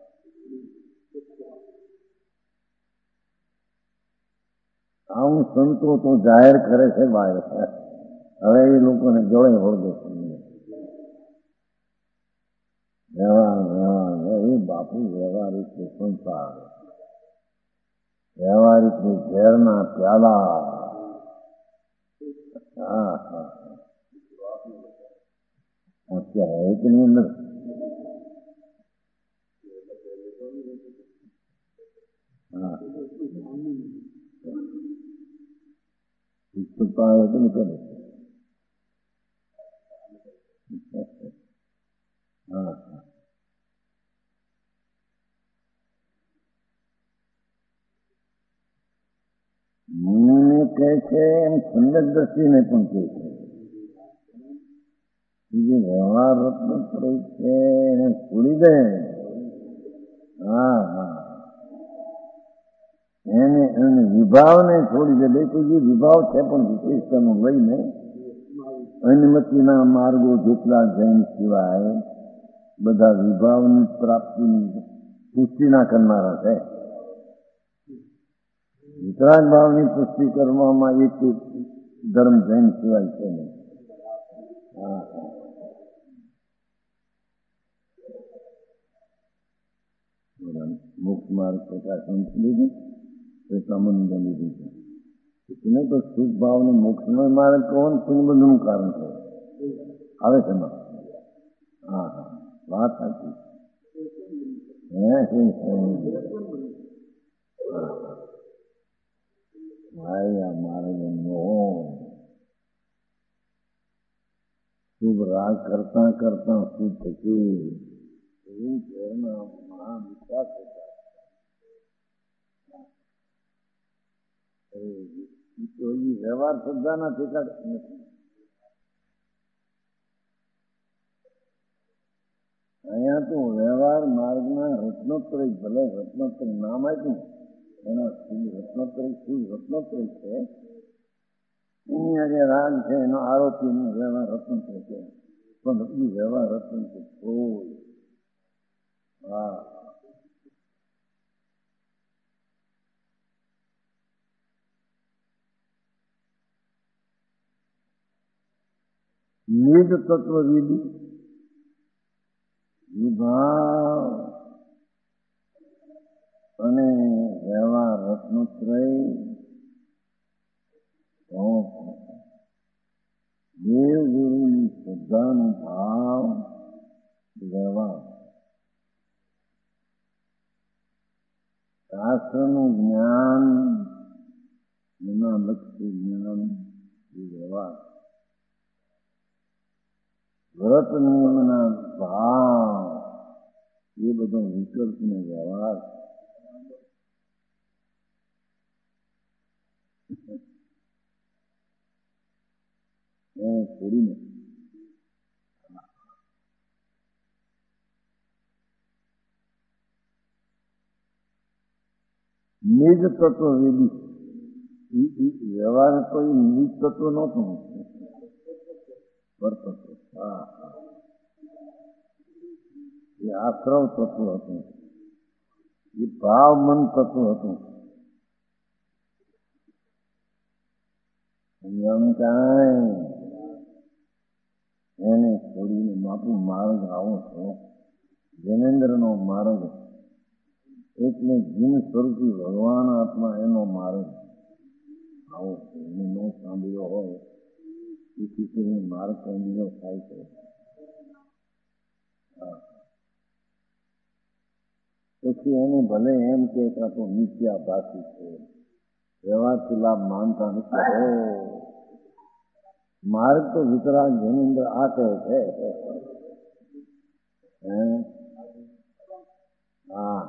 આવું સંતો તો જાહેર કરે છે ભાઈ, હવે એ લોકોને જોડે હોડે વ્યવહાર વ્યવહાર એ બાપુ વ્યવહાર એટલે સંસાર, વ્યવહાર એટલે ઝેરના પ્યાલા. હા હા અત્યારે એક ની અંદર હા પુસ્તકતા એ પણ કરે. હા મુનિને કહે છે એમ સંદક દ્રષ્ટિને પણ કહે છે. જે વ્યવહાર રત્ન છે એને છોડી દે. હા હા એને એને વિભાવને છોડી દે. બે કોઈ જે વિભાવ છે પણ વિશેષતાનું લઈને અનુમતિના માર્ગો જેટલા જૈન સિવાય બધા વિભાવની પ્રાપ્તિની પુષ્ટિ ના કરનારા છે. વિતરાગ ભાવની પુષ્ટિ કરવામાં એક ધર્મ જૈન સિવાય છે નહીં. હા હા મુક્ત માર્ગ પ્રકાશન લીધું એ સંબંધ લીધું છે. તેને તો સુખ ભાવને મોક્ષનો માર્ગ કહો ને પુણ્ય બધું કારણ છે આવે છે. હા હા વાત સાચી. ભાઈ આ માર્ગ નો શુભ રાગ કરતા કરતા શું થશે એવું એના મહા વિશ્વાસ હતા. તો એ વ્યવહાર શ્રદ્ધાના ઠેકાડ નથી. અહીંયા તો વ્યવહાર માર્ગના રત્નોત્તરી, ભલે રત્નોત્તરી નામ આપ્યું એના રત્નોત્તરી શું રત્નોત્તરી છે, એની આજે રાગ છે એનો આરોપી વ્યવહાર રત્નોત્તરી છે, પણ એ વ્યવહાર રત્નોત્તરી કોઈ હા નિજ તત્વ વિધિ વિભાવ અને વ્યવહાર રત્નોત્રય દેવ ગુરુની શ્રદ્ધાનો ભાવ વ્યવહાર શાસ્ત્રનું જ્ઞાન એના લક્ષી જ્ઞાન એ વ્યવહાર વ્રત નિયમના ભાવ એ બધો વિકલ્પનો વ્યવહાર એ છોડીને નિજ તત્વ વિધિ વ્યવહાર તો એ નિજ તત્વ નહોતું, પરતત્વ હા એ આશ્રવ તત્વ હતું, એ ભાવ મન તત્વ હતું. સમજાણું કાંઈ એને છોડીને બાપુ માર્ગ આવો છો, જૈનેન્દ્રનો માર્ગ એટલે જીન સ્વરૂપી ભગવાન આત્મા એનો માર્ગ આવો છે. એને ન સાંભળ્યો હોય તેથી કરીને માર્ગ સાંભળ્યો થાય છે. પછી એને ભલે એમ કે તો મિથ્યાભાસી છે, વ્યવહારથી લાભ માનતા નથી. માર્ગ તો વિતરાગ જૈનેન્દ્ર આ કહે છે. હા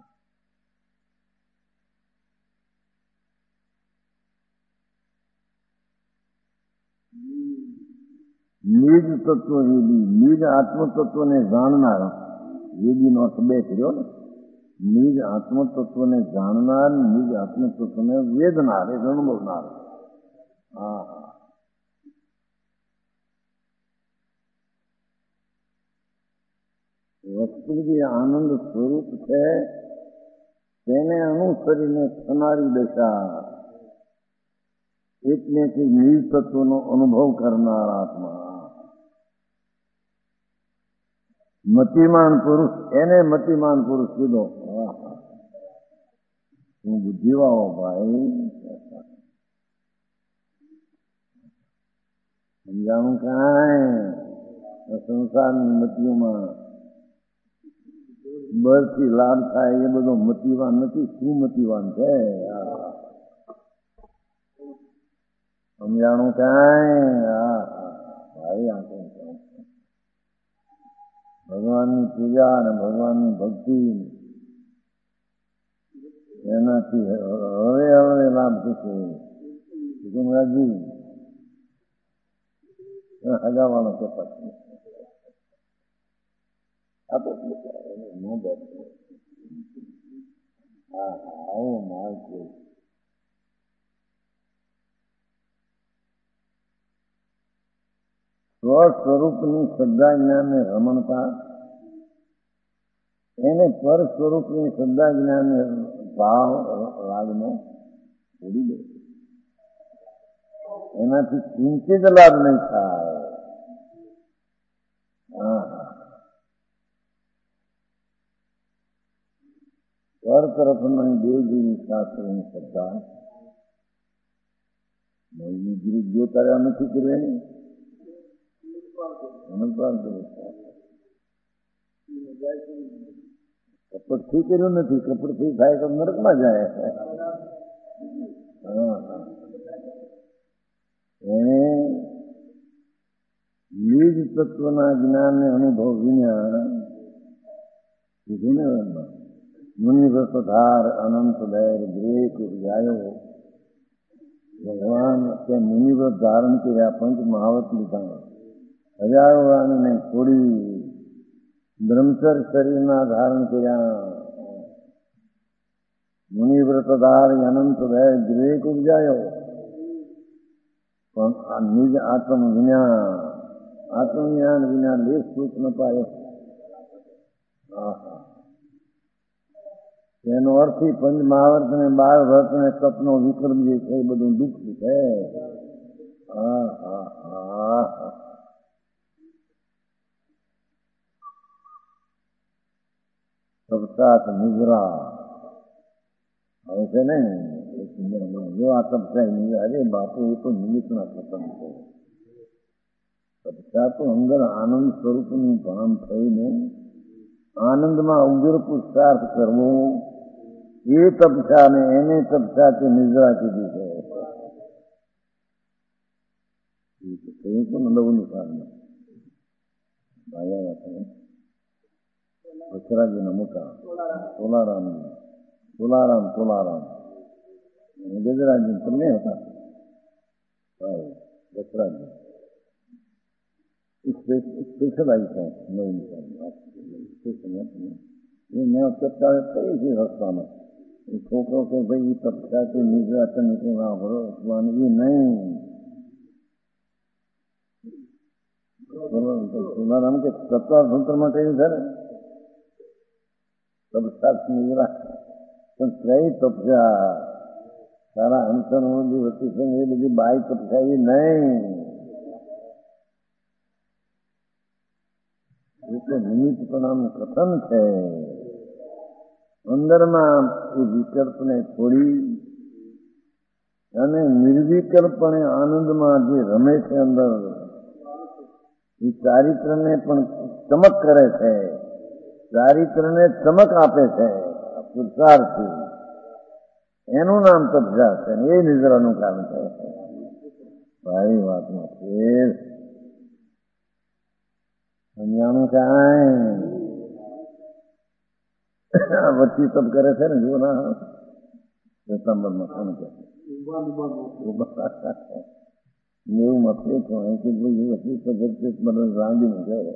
નિજ તત્વ વેદી, નિજ આત્મતત્વને જાણનાર વેદીનો અર્થ બે કર્યો ને, નિજ આત્મતત્વને જાણનાર, નિજ આત્મતત્વને વેદનાર, એ અનુભવનાર. હા વસ્તુ જે આનંદ સ્વરૂપ છે તેને અનુસરીને થનારી દશા એટલે કે નિજ તત્વનો અનુભવ કરનાર આત્મા, મતિમાન પુરુષ, એને મતિમાન પુરુષ કીધો. હું બુદ્ધિવાળો ભાઈ, સમજાણું કાંઈ સંસારની મતિઓમાં બળથી લાભ થાય એ બધો મતિવાન નથી, સુમતિવાન છે. સમજાણું કાંઈ હા ભાઈ આ ભગવાનની પૂજા અને ભગવાનની ભક્તિ એનાથી હવે હવે લાભ થશે. કુમરાજી હગાવાનો ચોક્કસ આપો ન બેઠો. હા હા આવો માલ છે. સ્વ સ્વરૂપની શ્રદ્ધા જ્ઞાનને રમણતા એને પર સ્વરૂપની શ્રદ્ધા જ્ઞાનને ભાવ રાગનો છોડી દે, એનાથી કિંચિત લાભ નહીં થાય. હા પર તરફની દેવજીની શાસ્ત્રની શ્રદ્ધા ગીરી તારે નથી કરવાની. કપટથી કર્યું નથી, કપટથી થાય તો નરકમાં જાય. એને નિજ તત્વના જ્ઞાનને અનુભવ વિના કીધું ને મુનિવ્રત ધાર અનંત લહેર ગ્રેક ઉપજાયો. ભગવાન તે મુનિવ્રત ધારણ કર્યા, પંચ મહાવત લીધા, હજારો રાણીને છોડી બ્રહ્મચર શરીરના ધારણ કર્યા. મુનિવ્રત ધાર અનંત લહેર ગ્રેક ઉપજાયો, પણ આ નિજ આત્મ વિના આત્મજ્ઞાન વિના લેશ સુખ ન પાયો. તેનો અર્થ પંચ મહાવર્ત ને બાર વ્રત ને તપનો વિક્રમ જે છે એ બધું દુઃખ છે. તપસાત નિદ્રા હવે છે ને જો આ તપસાય નિદ્રા, અરે બાપુ એ તો નિમિત્તના ખતમ છે. તપસા તો અંદર આનંદ સ્વરૂપનું ભાન થઈને આનંદમાં ઉગ્ર પુરુષાર્થ કરવો, એ તપસા ને એને તપસાથી નિદ્રા કીધી છે. કહ્યું તો નંદવની સાધના ભાયા હતા વચરાજીના મોટા તોલારામ તોલારામ તોલારામ ગજરાજી તમને હતા વચરાજી સ્પેશલાઇઝ है नवीन ये मैं चर्चा कई थी रस्ताમાં છોકરો કે ભાઈ તપસાથી નિદ્રા તો નીકળવા ભરો ये नहीं સોનારામ કે સત્તા તંત્ર માટે છે ને તપસા નિદ્રા પણ કઈ તપસ્યા સારા હંસન બધી વસ્તુ છે એ બધી બાઈ તપસ્યા એ નહીં. એટલે નિમિત્ત પણ આમ કથન છે. અંદરમાં એ વિકલ્પને છોડી અને નિર્વિકલ્પણે આનંદમાં જે રમે છે અંદર, એ ચારિત્રને પણ ચમક કરે છે, ચારિત્રને ચમક આપે છે પુરુષાર્થી. એનું નામ તપસ્યા છે, એ નિદ્રાનું કામ છે. ભાઈ વાતમાં ફેર સમજાણું કાંઈ વચ્ચી તપ કરે છે ને, જો ના સપ્ટેમ્બરમાં કોણ કે એવું મતલબ કે ભાઈ વચ્ચી પદ્ધતિ મને રાંધીને જાય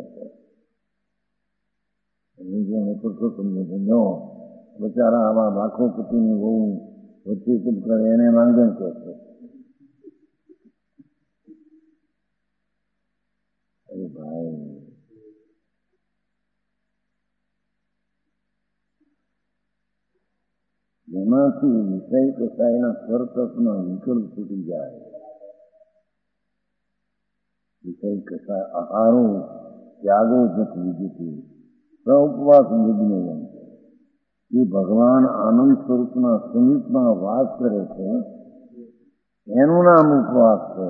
તમને ન બચારા આવા લાખો પતિની બહુ વચ્ચી તપ કરે એને માંગણ કે છે. અરે ભાઈ જેમાંથી વિષય કસાયના સ્વરતત્વના વિકલ્પ છૂટી જાય, વિષય કસાય આહારો ત્યાગો જત વિજતી ઉપવાસ નિર્ણય એ ભગવાન આનંદ સ્વરૂપના સમીપમાં વાસ કરે છે, એનું નામ ઉપવાસ છે.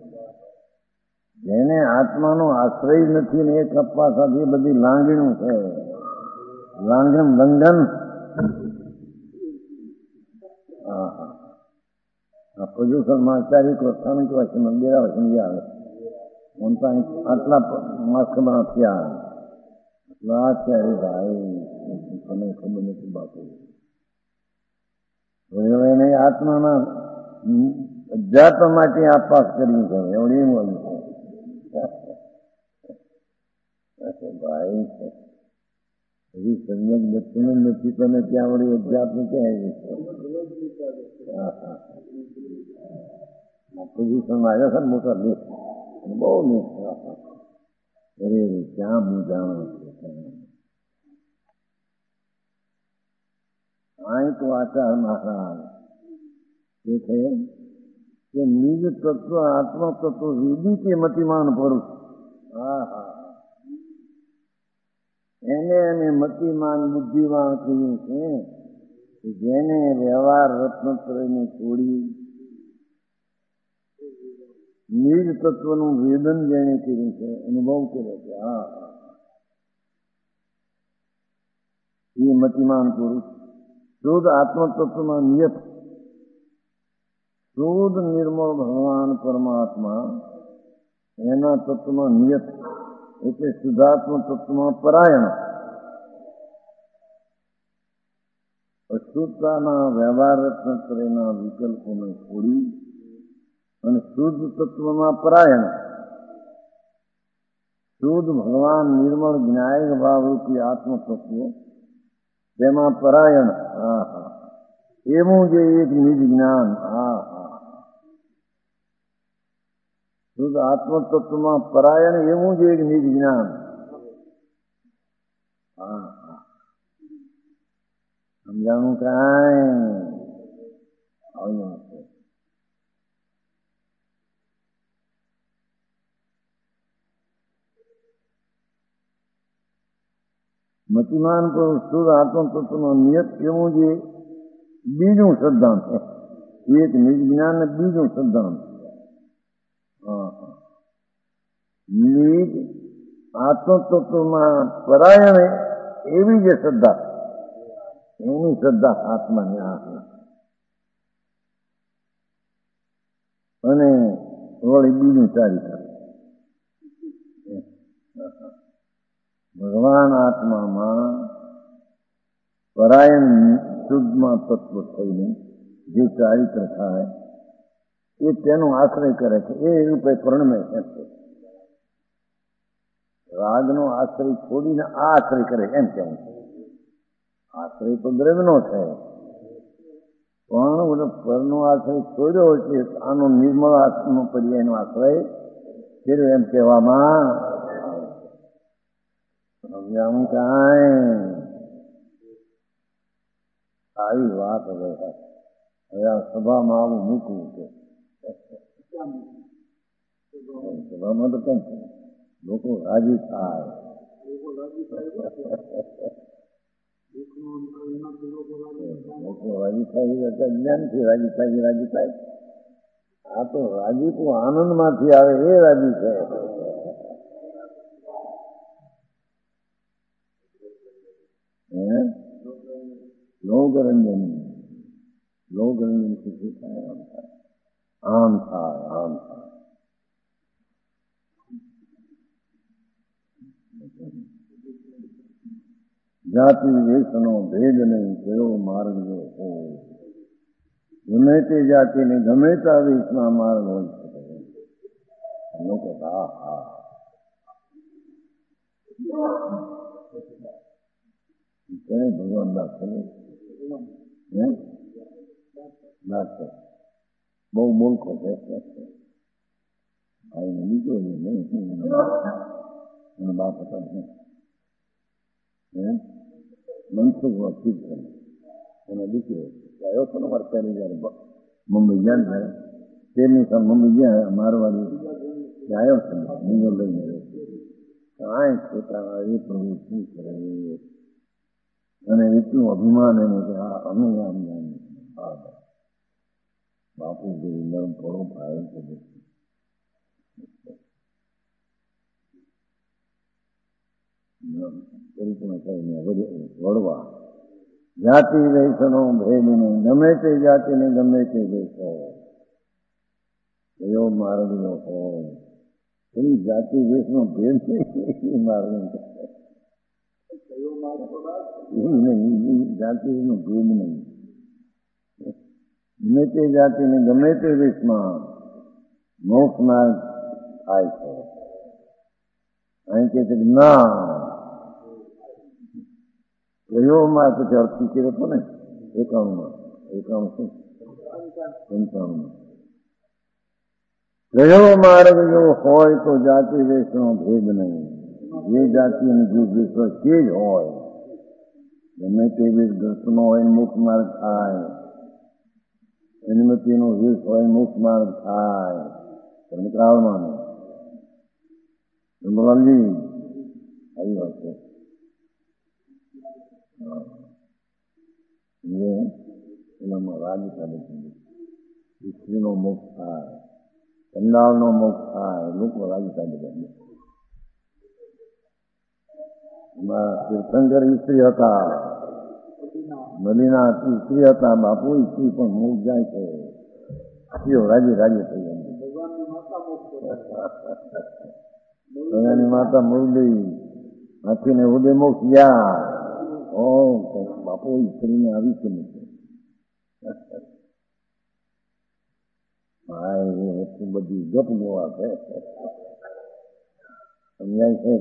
જેને આત્માનો આશ્રય નથી ને એક અપવા સાથે બધી લાંગણીઓ છે, લાંગણ બંધન. પ્રદૂષણમાં ચારિક સ્થાનિક વાસમાં બેરા વાસન આવે આટલા માસમાં થયા આટલા ત્યારે ભાઈ તને ખબર નથી બાપુ. એને આત્માના અધ્યાત્મ માટે આપાસ કર્યું છે એવડી મળ્યું છે ભાઈ. હજી સંયમ બચ્ચું નથી તને ત્યાં વળી અધ્યાત્મ ક્યાં પોઝિશન આવ્યા છે ને મોટા લેખ બહુ લેખ અરે ક્યાં હું જાણું છું. અહીં તો આચાર મહારાજ એ છે કે નિજ તત્વ આત્મ તત્વ વેદી કે મતિમાન પુરુષ. હા હા એને અમે મતિમાન બુદ્ધિમાન કહ્યું છે, જેને વ્યવહાર રત્નત્રયને છોડી નિજ તત્વનું વેદન જેને કર્યું છે, અનુભવ કર્યો છે. હા હા એ મતિમાન પુરુષ શુદ્ધ આત્મતત્વમાં નિયત, શુદ્ધ નિર્મળ ભગવાન પરમાત્મા એના તત્વમાં નિયત એટલે શુદ્ધાત્મ તત્વમાં પરાયણ. શુદ્ધતાના વ્યવહાર રત્નત્રયના વિકલ્પોને છોડી અને શુદ્ધ તત્વમાં પરાયણ શુદ્ધ ભગવાન નિર્મળ જ્ઞાયક ભાવરૂપી આત્મ તત્વ તેમાં પરાયણ હા હા એવું જે એક નિજ જ્ઞાન હા હા શુદ્ધ આત્મ તત્વમાં પરાયણ એવું જે એક નિજ જ્ઞાન હા હા સમજાણું કાંઈ આવ્યું નથી. મતિમાન પુરુષ શુદ્ધ આત્મ તત્વનો નિયત એવું જે બીજું સિદ્ધાંત એક નિજ જ્ઞાન ને બીજું સિદ્ધાંત નિજ આત્મ તત્વમાં પરાયણે એવી જે શ્રદ્ધા એની શ્રદ્ધા આત્માની આ અને વળી બીજું ચારિત્ર ભગવાન આત્મામાં પરાયણ શુદ્ધમાં તત્વ થઈને જે ચારિત્ર થાય એ તેનો આશ્રય કરે છે એ રૂપે પરણમે છે. રાગનો આશ્રય છોડીને આ આશ્રય કરે એમ કેવું છે. આશ્રય તો દ્રવ્યનો છે પણ બધો પરનો આશ્રય છોડ્યો છે આનો નિર્મળ આત્મનો પર્યાયનો આશ્રય કર્યો એમ કહેવામાં સમજાણું કાંઈ આવી વાત હવે હવે આ સભામાં આવું મૂકવું છે. સભામાં તો કેમ લોકો રાજી થાય લોકો રાજી થાય જ્ઞાનથી રાજી થાય રાજી થાય આ તો રાજીપું આનંદમાંથી આવે એ રાજી છે. લોગરંજન લોગરંજન થી થાય આમ થાય આમ થાય આમ થાય જાતિ વેશનો ભેદ નહીં કયો માર્ગ જો હો ગમે તે જાતિને ગમે તે વેશના માર્ગ હોય શકે લોકો હા હા તેને ભગવાન દાખલ દાખલ બહુ બોલખો છે આવીને નીકળો નહીં બાપ હતા મનસુખ વાતચીત કરી એનો દીકરો આવ્યો હતો ને મારે પહેલી જયારે મુંબઈ ગયા ને તેની સામે મુંબઈ ગયા મારવાડી આવ્યો છે બીજો લઈને કાંઈ પોતાના એ પ્રભુ શું કરે અને એટલું અભિમાન એનું કે આ અમે આમ જાણ બાપુ જેવી નરમ થોડો ભાઈ છે વળવા જાતિ વૈષનો ભેદ નહીં ગમે તે જાતિને ગમે તે દેશો એવો માર્ગ નો હોય એની જાતિ વેશનો ભેદ નહીં માર્ગ નહીં જાતિનો ભેદ નહીં ગમે તે જાતિને ગમે તે દેશમાં મોક્ષ માર્ગ થાય છે. અહીં કે છે ના કયો માર્ગ પછી અર્થ શીખી હતો ને એકાણુંમાં એકાણું શું પંચાણુંમાં કયો માર્ગ જો હોય તો જાતિ વેશનો ભેદ નહીં જે જાતિ અને જે વેશ હોય તે જ હોય ગમે તે વેશ ગ્રસ્તનો હોય મુક્ત માર્ગ થાય અનુમતિનો વેશ હોય મુક્ત માર્ગ થાય તમને કાળમાં બોલાવજી આવી વાત છે. એનામાં રાજ ચાલે છે સ્ત્રીનો મોક્ષ થાય ચંડાળનો મોક્ષ થાય લોકો રાજ ચાલે છે. તીર્થંકર સ્ત્રી હતા નદીના સ્ત્રી હતા બાપુ સ્ત્રી પણ મોક્ષ જાય છે સ્ત્રીઓ રાજી રાજી થઈ જાય ભગવાનની માતા મુરલી હાથીને ઉદય મોક્ષ ગયા ઓ બાપુ સ્ત્રીને આવી છે નથી હા એ એટલું બધી ગપ ગોવા છે. સમજાય છે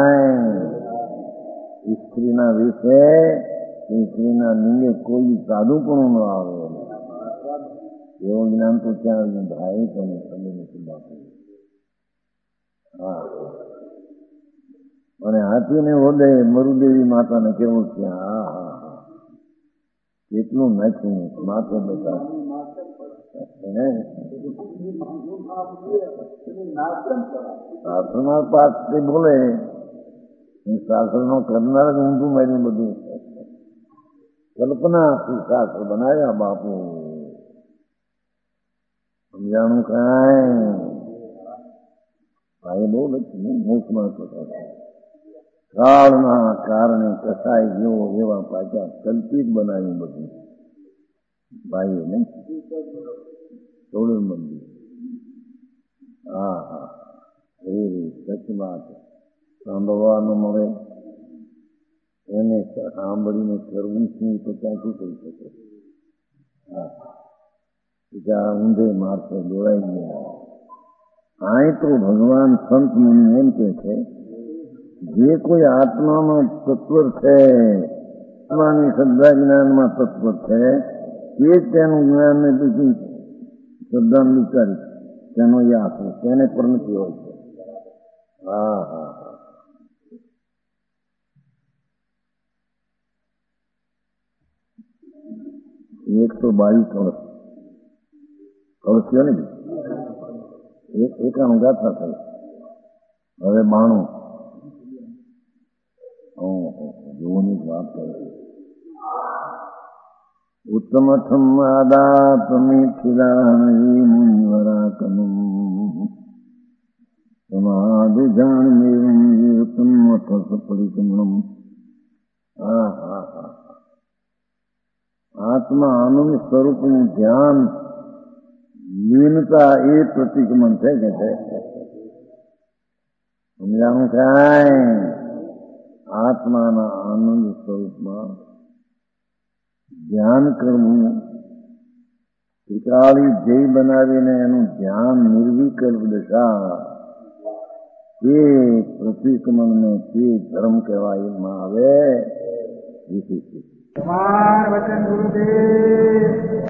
કાંઈ સ્ત્રીના વિશે સ્ત્રીના નિંદે કોઈ સાધુ પણ ન આવે એવું જ્ઞાન તો ક્યાં આવ્યું ભાઈ તને ખબર નથી બાપુ. હા અને હાથીને હોદે મરુદેવી માતાને કેવું છે. હા હા હા કેટલું નાખ્યું માથે બધા શાસ્ત્રના પાઠ બોલે શાસ્ત્ર નો કરનાર જ ઊંધું માર્યું બધું. કલ્પનાથી શાસ્ત્ર બનાવ્યા બાપુ. સમજાણું કાંઈ ભાઈ બહુ લખ્યું મોક્ષમાં કાળના કારણે કસાય જેવો એવા પાછા કલ્પિત બનાવ્યું બધું ભાઈએ ને સોળું મંદિર. હા હા એ સચ વાત સાંભળવાનું મળે એને સાંભળીને કરવું શું તો ક્યાંથી કહી શકે. હા બીજા ઊંધે માર્ગે દોડાઈ ગયા. આય તો ભગવાન સંત મુનિ એમ કે છે જે કોઈ આત્માનો તત્વ છે, આત્માની શ્રદ્ધા જ્ઞાનમાં તત્વ છે તે જ તેનું જ્ઞાન ને બીજું શ્રદ્ધા વિચારી તેનો યાદ છે તેને પરિણતિ હોય છે. હા હા હા એકસો બાવીસ કળશ કળશ થયો ને એક એકાણું ગાથા થઈ હવે બાણું જોવાની વાત કરે. ઉત્તમથમ આદાત્મિથિલાણી મુનિવરાકનું સમાધિ જાણમેવમ ઉત્તમ પરિક્રમણમ. હા હા હા આત્મા આનંદ સ્વરૂપનું ધ્યાન લીનતા એ પ્રતિક્રમણ છે કે છે. સમજાણું કાંઈ આત્માના આનંદ સ્વરૂપમાં ધ્યાન કરવું ત્રિકાળી જય બનાવીને એનું ધ્યાન નિર્વિકલ્પ દશા તે પ્રતિક્રમણને તે ધર્મ કહેવામાં આવે. વિશેષ વચન ગુરુદેવ